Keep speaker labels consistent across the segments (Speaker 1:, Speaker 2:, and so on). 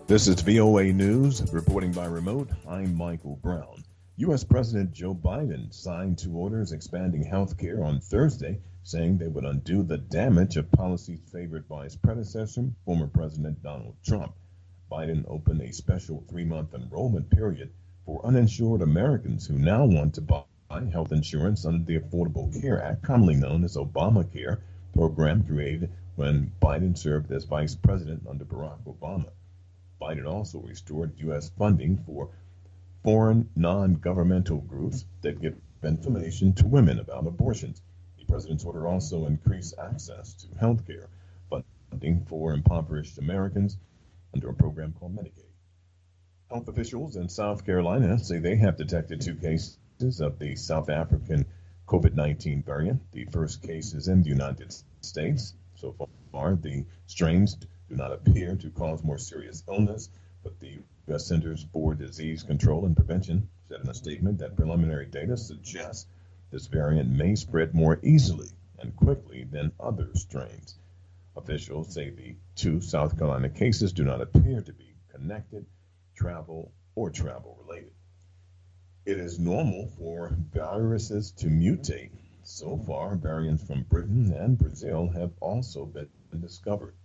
Speaker 1: This is VOA News, reporting by remote. I'm Michael Brown. U.S. President Joe Biden signed two orders expanding health care on Thursday, saying they would undo the damage of policies favored by his predecessor, former President Donald Trump. Biden opened a special 3-month enrollment period for uninsured Americans who now want to buy health insurance under the Affordable Care Act, commonly known as Obamacare, program created when Biden served as vice president under Barack Obama. Biden also restored U.S. funding for foreign non-governmental groups that give information to women about abortions. The president's order also increased access to health care funding for impoverished Americans under a program called Medicaid. Health officials in South Carolina say they have detected 2 cases of the South African COVID-19 variant. The first case is in the United States. So far, the strains do not appear to cause more serious illness, but the U.S. Centers for Disease Control and Prevention said in a statement that preliminary data suggests this variant may spread more easily and quickly than other strains. Officials say the 2 South Carolina cases do not appear to be connected, travel related. It is normal for viruses to mutate. So far, variants from Britain and Brazil have also been discovered.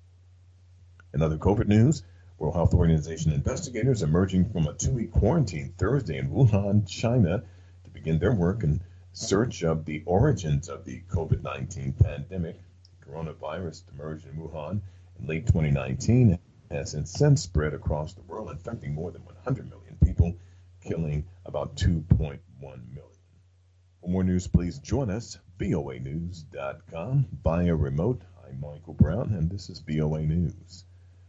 Speaker 1: In other COVID news, World Health Organization investigators emerging from a 2-week quarantine Thursday in Wuhan, China, to begin their work in search of the origins of the COVID-19 pandemic. Coronavirus emerged in Wuhan in late 2019 and has since spread across the world, infecting more than 100 million people, killing about 2.1 million. For more news, please join us, voanews.com, via remote. I'm Michael Brown, and this is VOA News.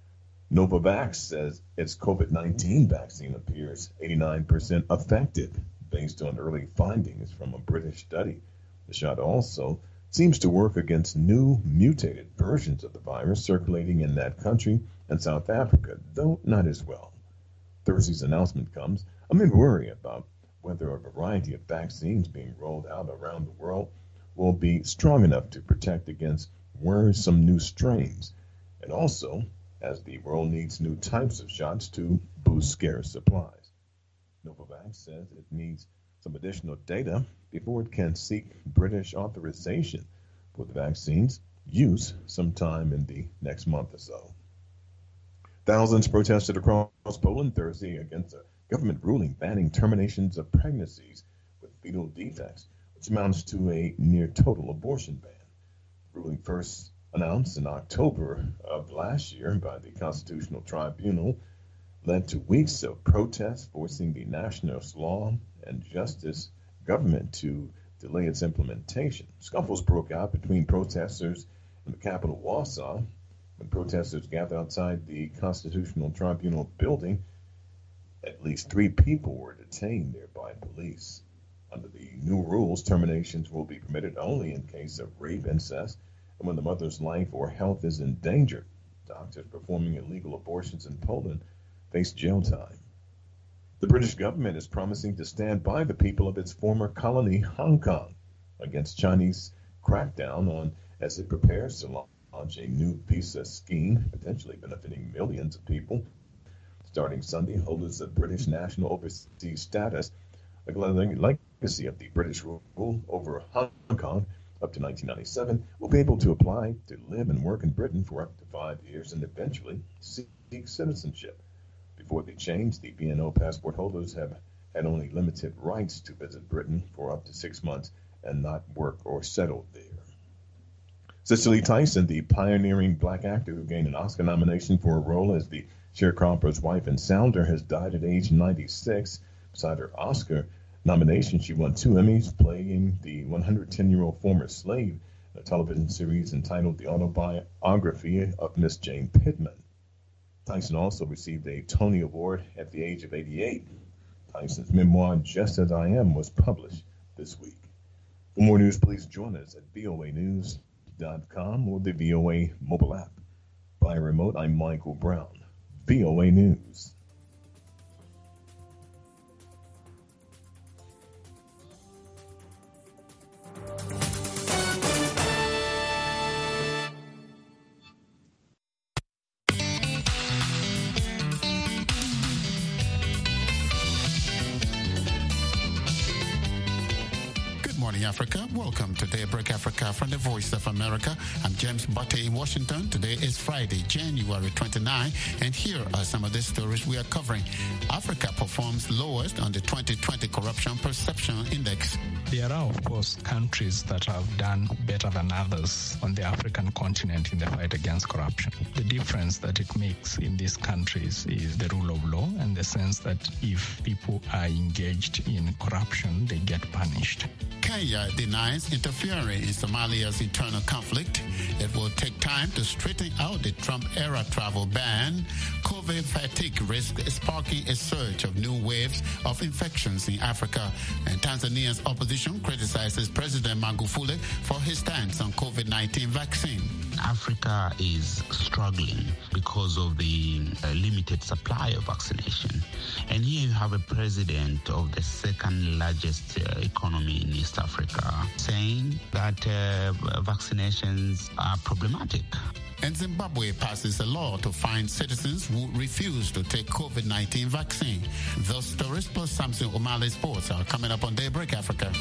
Speaker 1: Novavax says its COVID-19 vaccine appears 89% effective based on early findings from a British study. The shot also seems to work against new mutated versions of the virus circulating in that country and South Africa, though not as well. Thursday's announcement comes amid worry about whether a variety of vaccines being rolled out around the world will be strong enough to protect against worrisome new strains, and also as the world needs new types of shots to boost scarce supplies. Novavax says it needs some additional data before it can seek British authorization for the vaccine's use sometime in the next month or so. Thousands protested across Poland Thursday against a government ruling banning terminations of pregnancies with fetal defects, which amounts to a near total abortion ban. The ruling first announced in October of last year by the Constitutional Tribunal led to weeks of protests forcing the Nationalist Law and Justice government to delay its implementation. Scuffles broke out between protesters in the capital, Warsaw, when protesters gathered outside the Constitutional Tribunal building. At least 3 people were detained there by police. Under the new rules, terminations will be permitted only in case of rape, incest, and when the mother's life or health is in danger. Doctors performing illegal abortions in Poland face jail time. The British government is promising to stand by the people of its former colony, Hong Kong, against Chinese crackdown on as it prepares to launch a new visa scheme, potentially benefiting millions of people. Starting Sunday, holders of British national overseas status, a legacy of the British rule over Hong Kong up to 1997, will be able to apply to live and work in Britain for up to 5 years and eventually seek citizenship. Before the change, the BNO passport holders have had only limited rights to visit Britain for up to 6 months and not work or settle there. Cicely Tyson, the pioneering black actor who gained an Oscar nomination for her role as the sharecropper's wife in Sounder, has died at age 96. Beside her Oscar nomination, she won 2 Emmys playing the 110-year-old former slave in a television series entitled The Autobiography of Miss Jane Pittman. Tyson also received a Tony Award at the age of 88. Tyson's memoir, Just As I Am, was published this week. For more news, please join us at voanews.com or the VOA mobile app. By remote, I'm Michael Brown, VOA News.
Speaker 2: morning, Africa. Welcome to Daybreak Africa from the Voice of America. I'm James Butte in Washington. Today is Friday, January 29, and here are some of the stories we are covering. Africa performs lowest on the 2020 Corruption Perception Index.
Speaker 3: There are, of course, countries that have done better than others on the African continent in the fight against corruption. The difference that it makes in these countries is the rule of law and the sense that if people are engaged in corruption, they get punished.
Speaker 2: Kenya denies interfering in Somalia's internal conflict. It will take time to straighten out the Trump-era travel ban. COVID fatigue risk is sparking a surge of new waves of infections in Africa. And Tanzania's opposition criticizes President Magufuli for his stance on COVID-19 vaccine.
Speaker 4: Africa is struggling because of the limited supply of vaccination. And here you have a president of the second largest economy in East Africa saying that vaccinations are problematic.
Speaker 2: And Zimbabwe passes a law to fine citizens who refuse to take COVID-19 vaccine. Those stories plus Samson O'Malley Sports are coming up on Daybreak Africa.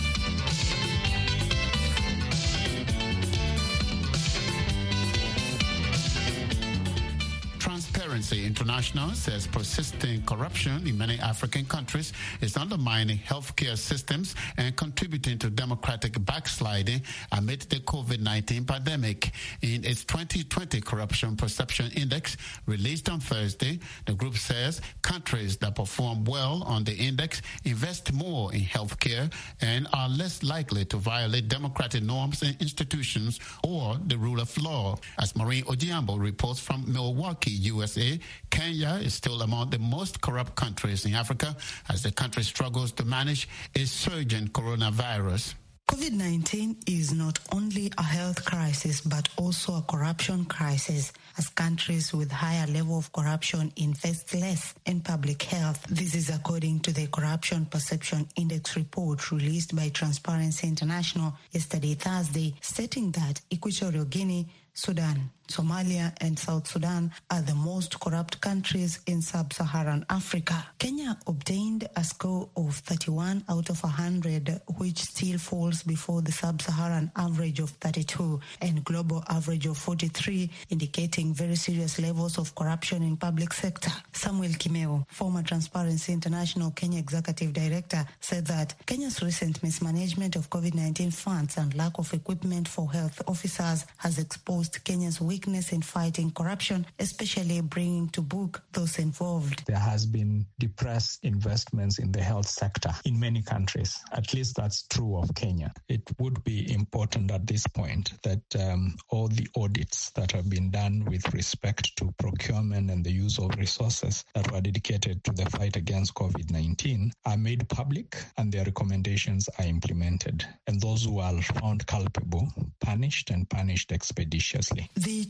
Speaker 2: Transparency International says persisting corruption in many African countries is undermining healthcare systems and contributing to democratic backsliding amid the COVID-19 pandemic. In its 2020 Corruption Perception Index released on Thursday, the group says countries that perform well on the index invest more in healthcare and are less likely to violate democratic norms and institutions or the rule of law. As Maureen Ojiambo reports from Milwaukee, USA, Kenya is still among the most corrupt countries in Africa as the country struggles to manage a surging coronavirus.
Speaker 5: COVID-19 is not only a health crisis but also a corruption crisis as countries with higher level of corruption invest less in public health. This is according to the Corruption Perception Index report released by Transparency International yesterday, Thursday, stating that Equatorial Guinea, Sudan, Somalia and South Sudan are the most corrupt countries in sub-Saharan Africa. Kenya obtained a score of 31 out of 100, which still falls before the sub-Saharan average of 32 and global average of 43, indicating very serious levels of corruption in public sector. Samuel Kimeo, former Transparency International Kenya Executive Director, said that Kenya's recent mismanagement of COVID-19 funds and lack of equipment for health officers has exposed Kenya's weakness in fighting corruption, especially bringing to book those involved.
Speaker 3: There has been depressed investments in the health sector in many countries. At least that's true of Kenya. It would be important at this point that all the audits that have been done with respect to procurement and the use of resources that were dedicated to the fight against COVID-19 are made public and their recommendations are implemented. And those who are found culpable, punished and punished expeditiously.
Speaker 5: The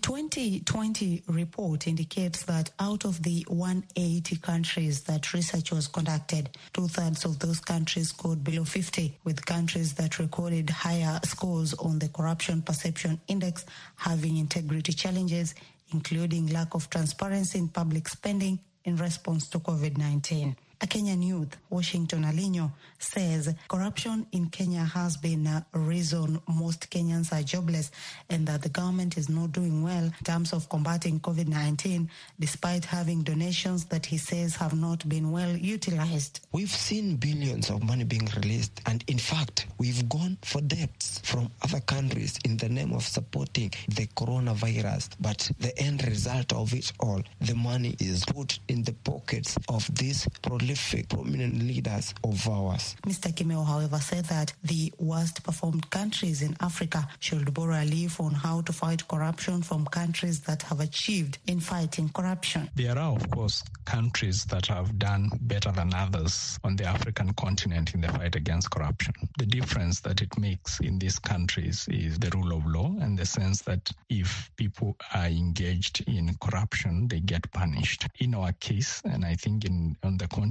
Speaker 5: 2020 report indicates that out of the 180 countries that research was conducted, 2/3 of those countries scored below 50, with countries that recorded higher scores on the Corruption Perception Index having integrity challenges, including lack of transparency in public spending in response to COVID-19. A Kenyan youth, Washington Alinyo, says corruption in Kenya has been a reason most Kenyans are jobless and that the government is not doing well in terms of combating COVID-19, despite having donations that he says have not been well utilized.
Speaker 6: We've seen billions of money being released, and in fact, we've gone for debts from other countries in the name of supporting the coronavirus. But the end result of it all, the money is put in the pockets of these prominent leaders of ours.
Speaker 5: Mr. Kimeo, however, said that the worst performed countries in Africa should borrow a leaf on how to fight corruption from countries that have achieved in fighting corruption.
Speaker 3: There are, of course, countries that have done better than others on the African continent in the fight against corruption. The difference that it makes in these countries is the rule of law and the sense that if people are engaged in corruption, they get punished. In our case, and I think on the continent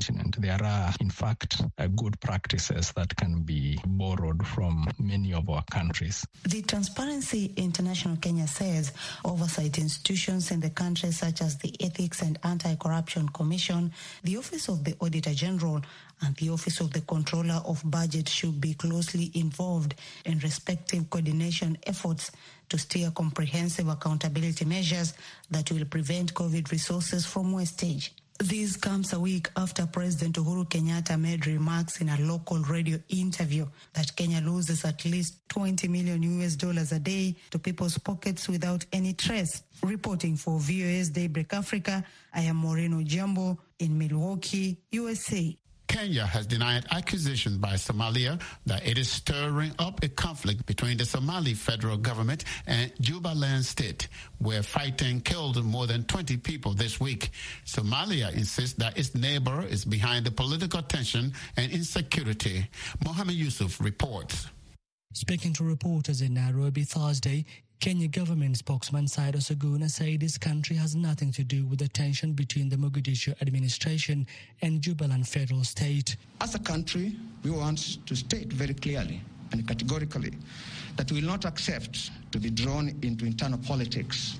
Speaker 3: continent. There are, in fact, good practices that can be borrowed from many of our countries.
Speaker 5: The Transparency International Kenya says oversight institutions in the country, such as the Ethics and Anti-Corruption Commission, the Office of the Auditor General, and the Office of the Controller of Budget, should be closely involved in respective coordination efforts to steer comprehensive accountability measures that will prevent COVID resources from wastage. This comes a week after President Uhuru Kenyatta made remarks in a local radio interview that Kenya loses at least $20 million a day to people's pockets without any trace. Reporting for VOA's Daybreak Africa, I am Moreno Jambo in Milwaukee, USA.
Speaker 2: Kenya has denied accusations by Somalia that it is stirring up a conflict between the Somali federal government and Jubaland state, where fighting killed more than 20 people this week. Somalia insists that its neighbor is behind the political tension and insecurity. Mohammed Yusuf reports.
Speaker 7: Speaking to reporters in Nairobi Thursday, Kenya government spokesman Cyrus Oguna said this country has nothing to do with the tension between the Mogadishu administration and Jubaland federal state.
Speaker 8: As a country, we want to state very clearly and categorically that we will not accept to be drawn into internal politics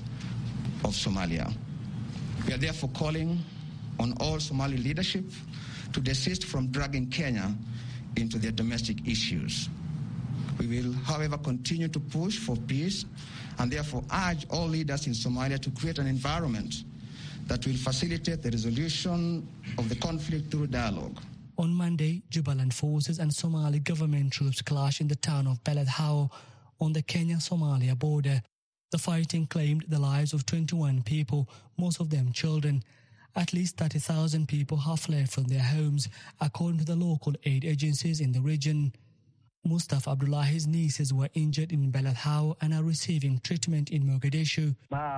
Speaker 8: of Somalia. We are therefore calling on all Somali leadership to desist from dragging Kenya into their domestic issues. We will, however, continue to push for peace and therefore urge all leaders in Somalia to create an environment that will facilitate the resolution of the conflict through dialogue.
Speaker 7: On Monday, Jubaland forces and Somali government troops clashed in the town of Beled How on the Kenya-Somalia border. The fighting claimed the lives of 21 people, most of them children. At least 30,000 people have fled from their homes, according to the local aid agencies in the region. Mustafa Abdullahi's nieces were injured in Beled How and are receiving treatment in Mogadishu.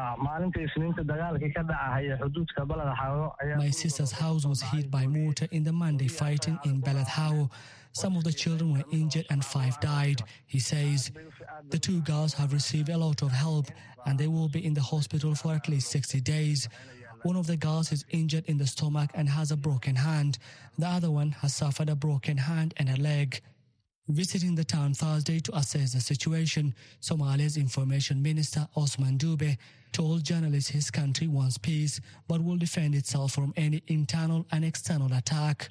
Speaker 7: My sister's house was hit by mortar in the Monday fighting in Beled How. Some of the children were injured and 5 died, he says. The 2 girls have received a lot of help and they will be in the hospital for at least 60 days. One of the girls is injured in the stomach and has a broken hand. The other one has suffered a broken hand and a leg. Visiting the town Thursday to assess the situation, Somalia's Information Minister Osman Dube told journalists his country wants peace but will defend itself from any internal and external attack.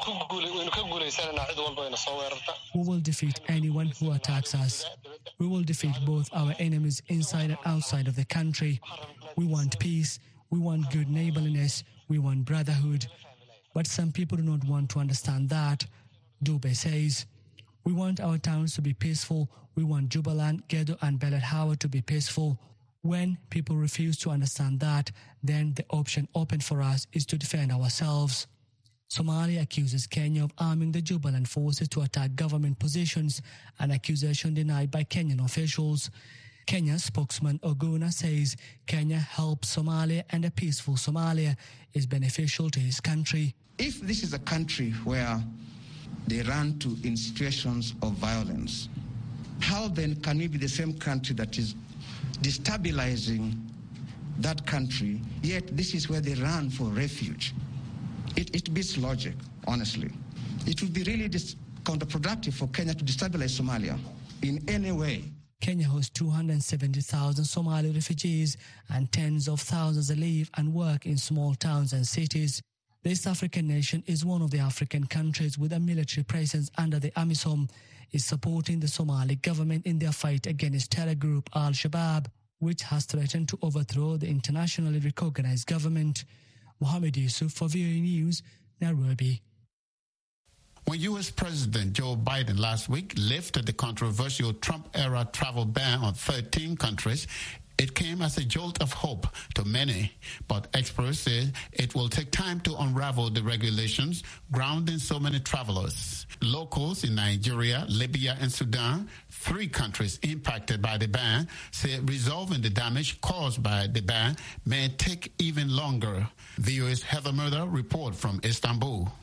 Speaker 7: We will defeat anyone who attacks us. We will defeat both our enemies inside and outside of the country. We want peace, we want good neighborliness, we want brotherhood. But some people do not want to understand that, Dube says. We want our towns to be peaceful. We want Jubaland, Gedo and Beled How to be peaceful. When people refuse to understand that, then the option open for us is to defend ourselves. Somalia accuses Kenya of arming the Jubaland forces to attack government positions, an accusation denied by Kenyan officials. Kenya's spokesman Oguna says Kenya helps Somalia and a peaceful Somalia is beneficial to his country.
Speaker 8: If this is a country where they run to in situations of violence, how then can we be the same country that is destabilizing that country, yet this is where they run for refuge? It beats logic, honestly. It would be really counterproductive for Kenya to destabilize Somalia in any way.
Speaker 7: Kenya hosts 270,000 Somali refugees and tens of thousands live and work in small towns and cities. The East African nation is one of the African countries with a military presence under the AMISOM, is supporting the Somali government in their fight against terror group Al-Shabaab, which has threatened to overthrow the internationally recognized government. Mohammed Yusuf for VOA News, Nairobi.
Speaker 2: When U.S. President Joe Biden last week lifted the controversial Trump-era travel ban on 13 countries, it came as a jolt of hope to many, but experts say it will take time to unravel the regulations grounding so many travelers. Locals in Nigeria, Libya, and Sudan, 3 countries impacted by the ban, say resolving the damage caused by the ban may take even longer. VOA's Heather Murder report from Istanbul.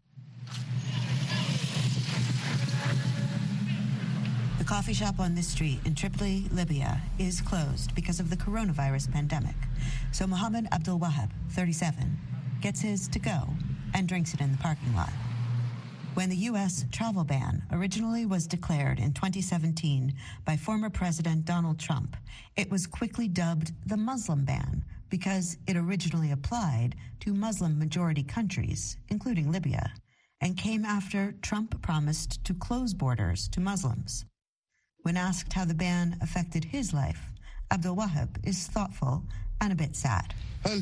Speaker 9: The coffee shop on this street in Tripoli, Libya, is closed because of the coronavirus pandemic. So Mohammed Abdul Wahab, 37, gets his to go and drinks it in the parking lot. When the U.S. travel ban originally was declared in 2017 by former President Donald Trump, it was quickly dubbed the Muslim ban because it originally applied to Muslim-majority countries, including Libya, and came after Trump promised to close borders to Muslims. When asked how the ban affected his life, Abdul Wahab is thoughtful and a bit sad.
Speaker 10: He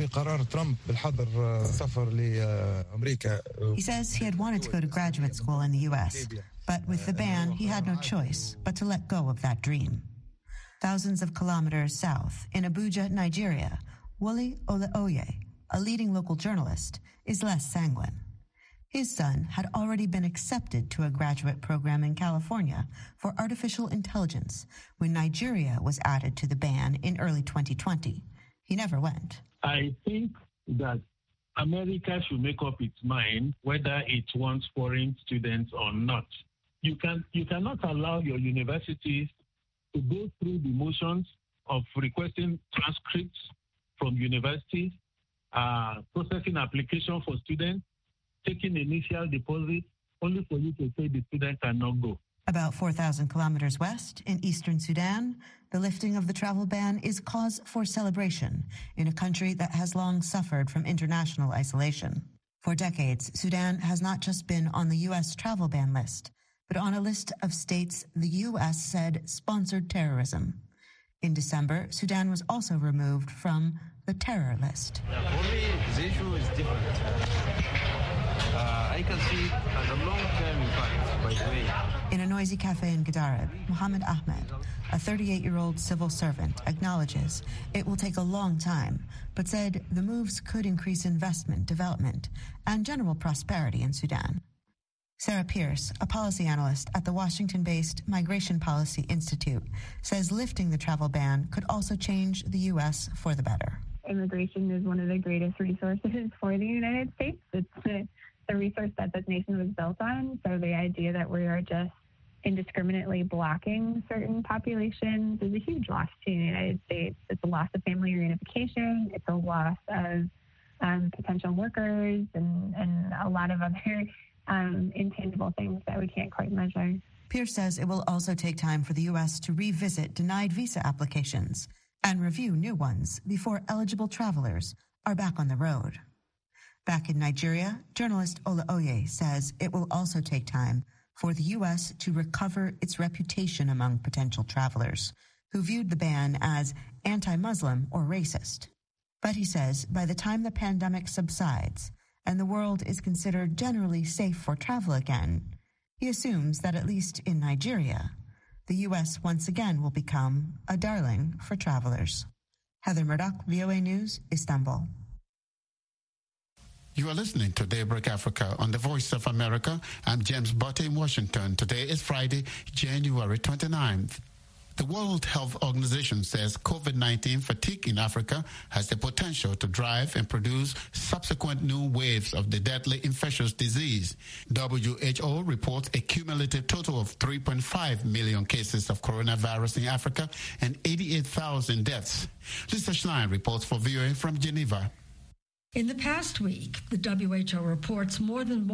Speaker 9: says he had wanted to go to graduate school in the U.S., but with the ban, he had no choice but to let go of that dream. Thousands of kilometers south, in Abuja, Nigeria, Wole Olaoye, a leading local journalist, is less sanguine. His son had already been accepted to a graduate program in California for artificial intelligence when Nigeria was added to the ban in early 2020. He never went.
Speaker 11: I think that America should make up its mind whether it wants foreign students or not. You cannot allow your universities to go through the motions of requesting transcripts from universities, processing application for students, taking initial deposit, only for you to say the student cannot go.
Speaker 9: About 4,000 kilometers west, in eastern Sudan, the lifting of the travel ban is cause for celebration in a country that has long suffered from international isolation. For decades, Sudan has not just been on the U.S. travel ban list, but on a list of states the U.S. said sponsored terrorism. In December, Sudan was also removed from the terror list.
Speaker 12: For me, the issue is different. I can see it as a long-term impact, by the way.
Speaker 9: In a noisy cafe in Gadarib, Mohammed Ahmed, a 38-year-old civil servant, acknowledges it will take a long time, but said the moves could increase investment, development, and general prosperity in Sudan. Sarah Pierce, a policy analyst at the Washington-based Migration Policy Institute, says lifting the travel ban could also change the U.S. for the better.
Speaker 13: Immigration is one of the greatest resources for the United States. It's the resource that this nation was built on. So the idea that we are just indiscriminately blocking certain populations is a huge loss to the United States. It's a loss of family reunification. It's a loss of potential workers and a lot of other intangible things that we can't quite measure.
Speaker 9: Pierce says it will also take time for the U.S. to revisit denied visa applications and review new ones before eligible travelers are back on the road. Back in Nigeria, journalist Olaoye says it will also take time for the U.S. to recover its reputation among potential travelers who viewed the ban as anti-Muslim or racist. But he says by the time the pandemic subsides and the world is considered generally safe for travel again, he assumes that at least in Nigeria, the U.S. once again will become a darling for travelers. Heather Murdoch, VOA News, Istanbul.
Speaker 2: You are listening to Daybreak Africa on the Voice of America. I'm James Botte in Washington. Today is Friday, January 29th. The World Health Organization says COVID-19 fatigue in Africa has the potential to drive and produce subsequent new waves of the deadly infectious disease. WHO reports a cumulative total of 3.5 million cases of coronavirus in Africa and 88,000 deaths. Lisa Schlein reports for VOA from Geneva.
Speaker 14: In the past week, the WHO reports more than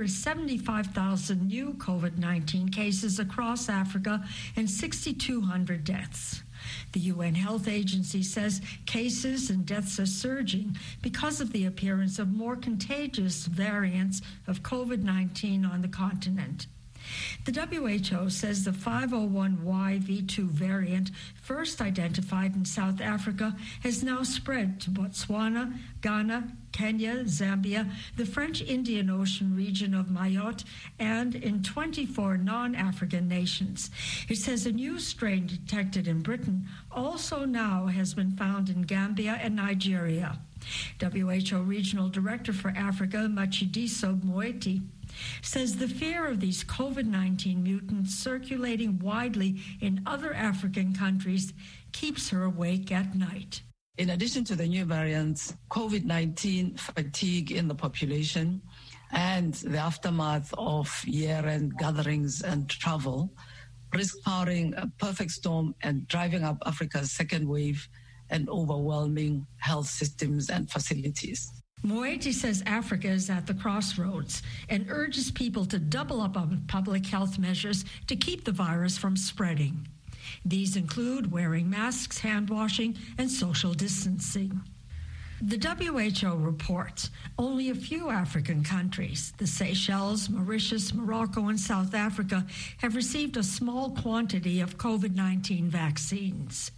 Speaker 14: 175,000 new COVID-19 cases across Africa and 6,200 deaths. The UN Health Agency says cases and deaths are surging because of the appearance of more contagious variants of COVID-19 on the continent. The WHO says the 501Y.V2 variant, first identified in South Africa, has now spread to Botswana, Ghana, Kenya, Zambia, the French Indian Ocean region of Mayotte, and in 24 non-African nations. It says a new strain detected in Britain also now has been found in Gambia and Nigeria. WHO Regional Director for Africa, Matshidiso Moeti, says the fear of these COVID-19 mutants circulating widely in other African countries keeps her awake at night.
Speaker 15: In addition to the new variants, COVID-19 fatigue in the population and the aftermath of year-end gatherings and travel risk powering a perfect storm and driving up Africa's second wave and overwhelming health systems and facilities.
Speaker 14: Moeti says Africa is at the crossroads and urges people to double up on public health measures to keep the virus from spreading. These include wearing masks, hand washing, and social distancing. The WHO reports only a few African countries, the Seychelles, Mauritius, Morocco, and South Africa, have received a small quantity of COVID-19 vaccines.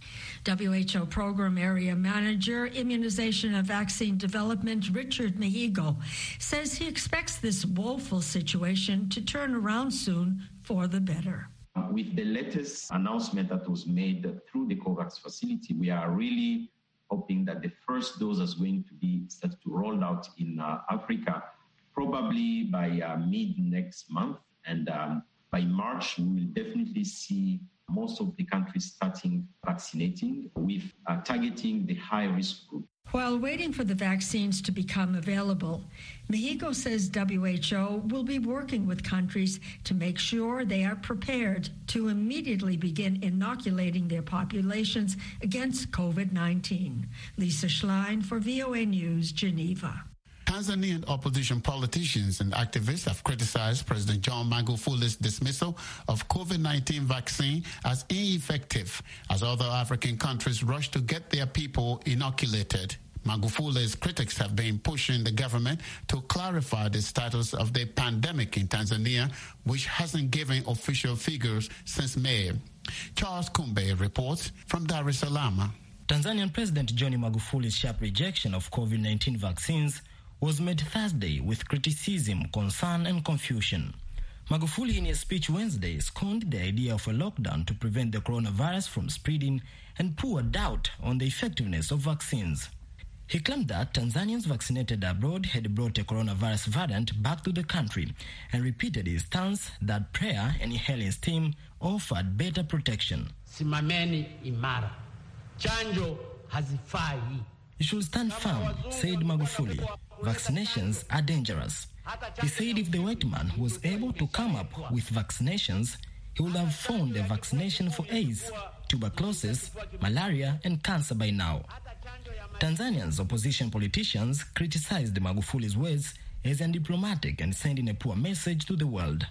Speaker 14: WHO Program Area Manager, Immunization and Vaccine Development, Richard Mihigo, says he expects this woeful situation to turn around soon for the better.
Speaker 10: With the latest announcement that was made through the COVAX facility, we are really hoping that the first dose is going to be started to roll out in Africa, probably by mid next month. And by March, we will definitely see most of the countries starting vaccinating with targeting the high-risk group.
Speaker 14: While waiting for the vaccines to become available, Mihigo says WHO will be working with countries to make sure they are prepared to immediately begin inoculating their populations against COVID-19. Lisa Schlein for VOA News, Geneva.
Speaker 2: Tanzanian opposition politicians and activists have criticized President John Magufuli's dismissal of COVID-19 vaccine as ineffective as other African countries rush to get their people inoculated. Magufuli's critics have been pushing the government to clarify the status of the pandemic in Tanzania, which hasn't given official figures since May. Charles Kumbe reports from Dar es Salaam.
Speaker 16: Tanzanian President John Magufuli's sharp rejection of COVID-19 vaccines was made Thursday with criticism, concern, and confusion. Magufuli, in a speech Wednesday, scorned the idea of a lockdown to prevent the coronavirus from spreading and poured doubt on the effectiveness of vaccines. He claimed that Tanzanians vaccinated abroad had brought a coronavirus variant back to the country and repeated his stance that prayer and inhaling steam offered better protection.
Speaker 12: Simameni imara. Chanjo hazifai.
Speaker 16: You should stand firm, said Magufuli. Vaccinations are dangerous. He said if the white man was able to come up with vaccinations, he would have found a vaccination for AIDS, tuberculosis, malaria, and cancer by now. Tanzania's opposition politicians criticized Magufuli's words as undiplomatic and sending a poor message to the world.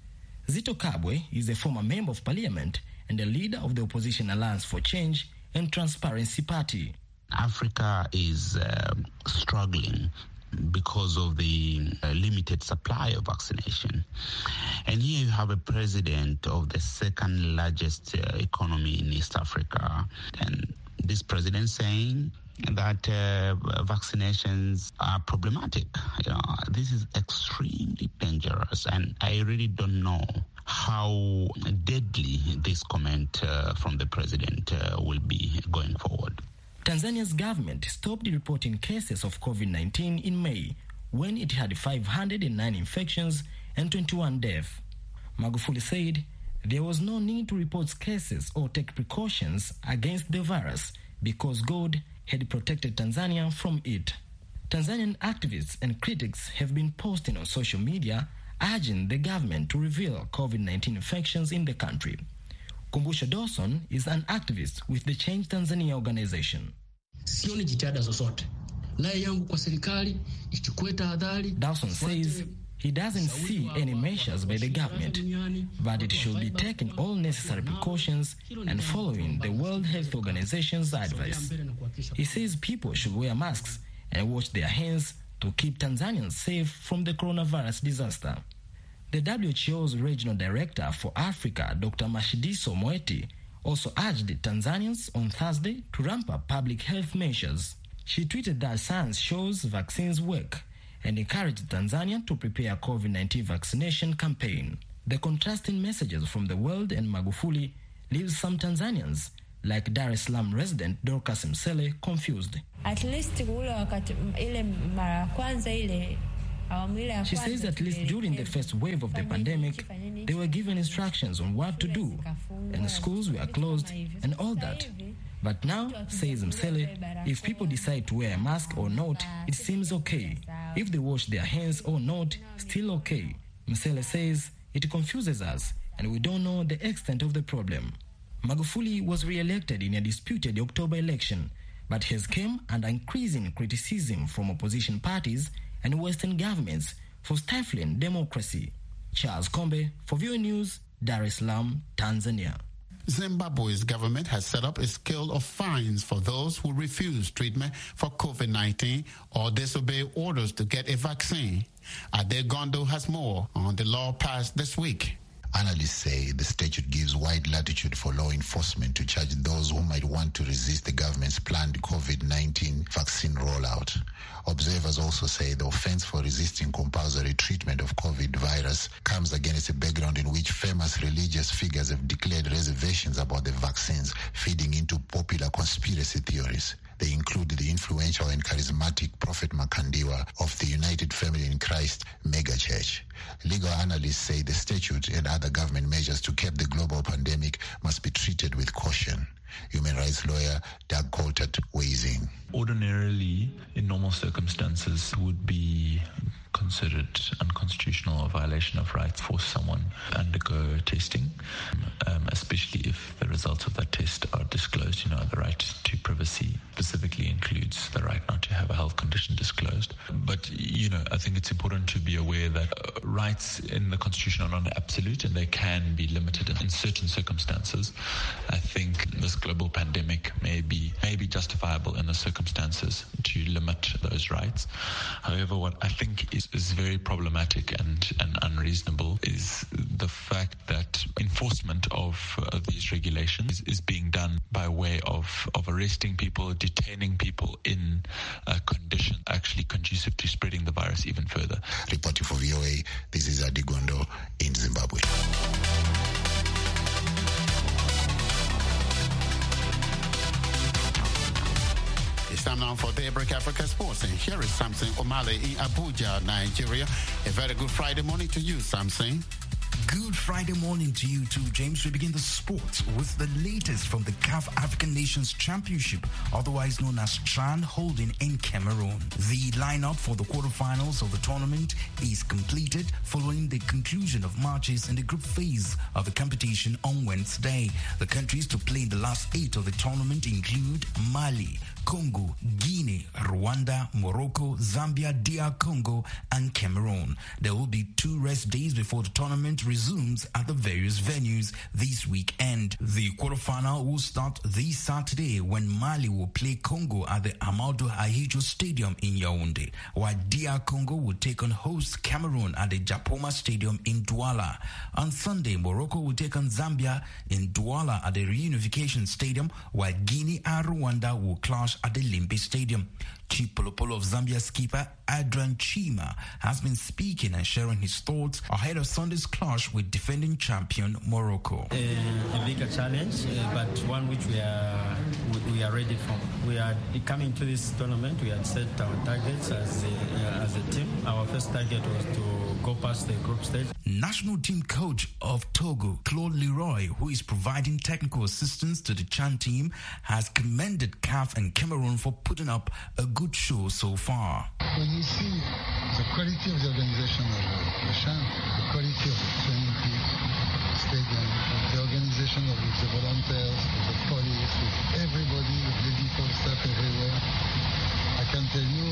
Speaker 16: Zitto Kabwe is a former member of parliament and a leader of the opposition Alliance for Change and Transparency Party.
Speaker 4: Africa is struggling because of the limited supply of vaccination. And here you have a president of the second largest economy in East Africa. And this president saying that vaccinations are problematic. This is extremely dangerous. And I really don't know how deadly this comment from the president will be going forward.
Speaker 16: Tanzania's government stopped reporting cases of COVID-19 in May, when it had 509 infections and 21 deaths. Magufuli said there was no need to report cases or take precautions against the virus because God had protected Tanzania from it. Tanzanian activists and critics have been posting on social media urging the government to reveal COVID-19 infections in the country. Kumbusha Dawson is an activist with the Change Tanzania organization.
Speaker 17: Sioni jitihada zozote. Rai yangu kwa serikali ichukue tahadhari.
Speaker 16: Dawson says he doesn't see any measures by the government, but it should be taking all necessary precautions and following the World Health Organization's advice. He says people should wear masks and wash their hands to keep Tanzanians safe from the coronavirus disaster. The WHO's regional director for Africa, Dr. Matshidiso Moeti, also urged Tanzanians on Thursday to ramp up public health measures. She tweeted that science shows vaccines work and encouraged Tanzania to prepare a COVID-19 vaccination campaign. The contrasting messages from the world and Magufuli leaves some Tanzanians, like Dar es Salaam resident Dorcas Msele, confused.
Speaker 18: At least
Speaker 16: She says at least during the first wave of the pandemic, they were given instructions on what to do, and schools were closed and all that. But now, says Msele, if people decide to wear a mask or not, it seems okay. If they wash their hands or not, still okay. Msele says it confuses us and we don't know the extent of the problem. Magufuli was re-elected in a disputed October election, but has come under increasing criticism from opposition parties and Western governments for stifling democracy. Charles Kombe for VOA News, Dar es Salaam, Tanzania.
Speaker 2: Zimbabwe's government has set up a scale of fines for those who refuse treatment for COVID-19 or disobey orders to get a vaccine. Ade Gondo has more on the law passed this week.
Speaker 18: Analysts say the statute gives wide latitude for law enforcement to charge those who might want to resist the government's planned COVID-19 vaccine rollout. Observers also say the offense for resisting compulsory treatment of COVID virus comes against a background in which famous religious figures have declared reservations about the vaccines, feeding into popular conspiracy theories. They include the influential and charismatic Prophet Makandiwa of the United Family in Christ megachurch. Legal analysts say the statute and other government measures to curb the global pandemic must be treated with caution. Human rights lawyer Doug Coltert weighs in.
Speaker 19: Ordinarily, in normal circumstances, would be considered unconstitutional or violation of rights for someone to undergo testing, especially if the results of that test are disclosed. The right to privacy specifically includes the right not to have a health condition disclosed. But, I think it's important to be aware that rights in the Constitution are not absolute and they can be limited in certain circumstances. I think this global pandemic may be justifiable in the circumstances to limit those rights. However, what I think is very problematic and unreasonable is the fact that enforcement of these regulations is being done by way of arresting people, detaining people in a condition actually conducive to spreading the virus even further.
Speaker 18: Reporting for VOA, this is Ade Gondo in Zimbabwe.
Speaker 2: It's time now for Daybreak Africa Sports, and here is Samson Omale in Abuja, Nigeria. A very good Friday morning to you, Samson.
Speaker 20: Good Friday morning to you too, James. We begin the sports with the latest from the CAF African Nations Championship, otherwise known as CHAN, holding in Cameroon. The lineup for the quarterfinals of the tournament is completed following the conclusion of matches in the group phase of the competition on Wednesday. The countries to play in the last 8 of the tournament include Mali, Congo, Guinea, Rwanda, Morocco, Zambia, DR Congo, and Cameroon. There will be 2 rest days before the tournament resumes at the various venues this weekend. The quarterfinal will start this Saturday when Mali will play Congo at the Amadou Ahidjo Stadium in Yaoundé, while DR Congo will take on host Cameroon at the Japoma Stadium in Douala. On Sunday, Morocco will take on Zambia in Douala at the Reunification Stadium, while Guinea and Rwanda will clash at the Limbe Stadium. Chipolopolo of Zambia skipper Adrian Chima has been speaking and sharing his thoughts ahead of Sunday's clash with defending champion Morocco.
Speaker 21: A bigger challenge, but one which we are ready for. We are coming to this tournament. We had set our targets as a team. Our first target was to go past the group stage.
Speaker 20: National team coach of Togo, Claude Leroy, who is providing technical assistance to the CHAN team, has commended CAF and Cameroon for putting up a good show so far.
Speaker 22: When you see the quality of the organization of the CHAN, the quality of the training stadium, the organization of the volunteers, with the police, with everybody, with medical staff everywhere, I can tell you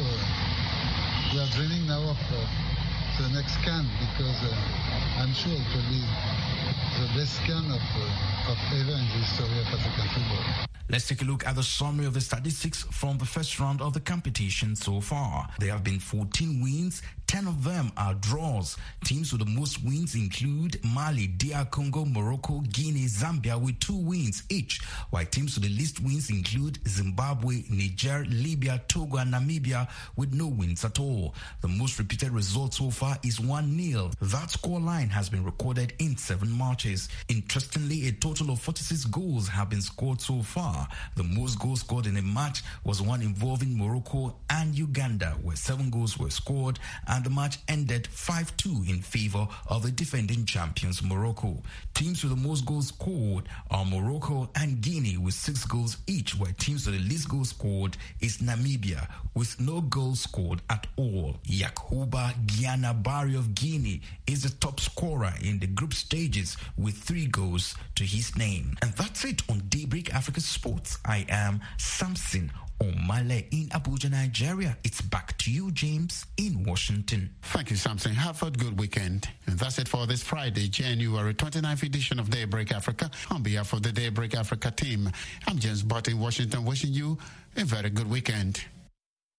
Speaker 22: we are dreaming now of the next CAN, because I'm sure it will be the best CAN of ever in the history of African football.
Speaker 20: Let's take a look at the summary of the statistics from the first round of the competition so far. There have been 14 wins, 10 of them are draws. Teams with the most wins include Mali, DR Congo, Morocco, Guinea, Zambia with 2 wins each, while teams with the least wins include Zimbabwe, Niger, Libya, Togo, and Namibia with no wins at all. The most repeated result so far is 1-0. That scoreline has been recorded in 7 matches. Interestingly, a total of 46 goals have been scored so far. The most goals scored in a match was one involving Morocco and Uganda, where 7 goals were scored, and the match ended 5-2 in favor of the defending champions Morocco. Teams with the most goals scored are Morocco and Guinea with 6 goals each, where teams with the least goals scored is Namibia with no goals scored at all. Yakuba Gianabari of Guinea is the top scorer in the group stages with 3 goals to his name. And that's it on Daybreak Africa Sports. I am Samson Omale in Abuja, Nigeria. It's back to you, James, in Washington.
Speaker 2: Thank you, Samson. Have a good weekend. And that's it for this Friday, January 29th edition of Daybreak Africa. On behalf of the Daybreak Africa team, I'm James Butt in Washington, wishing you a very good weekend.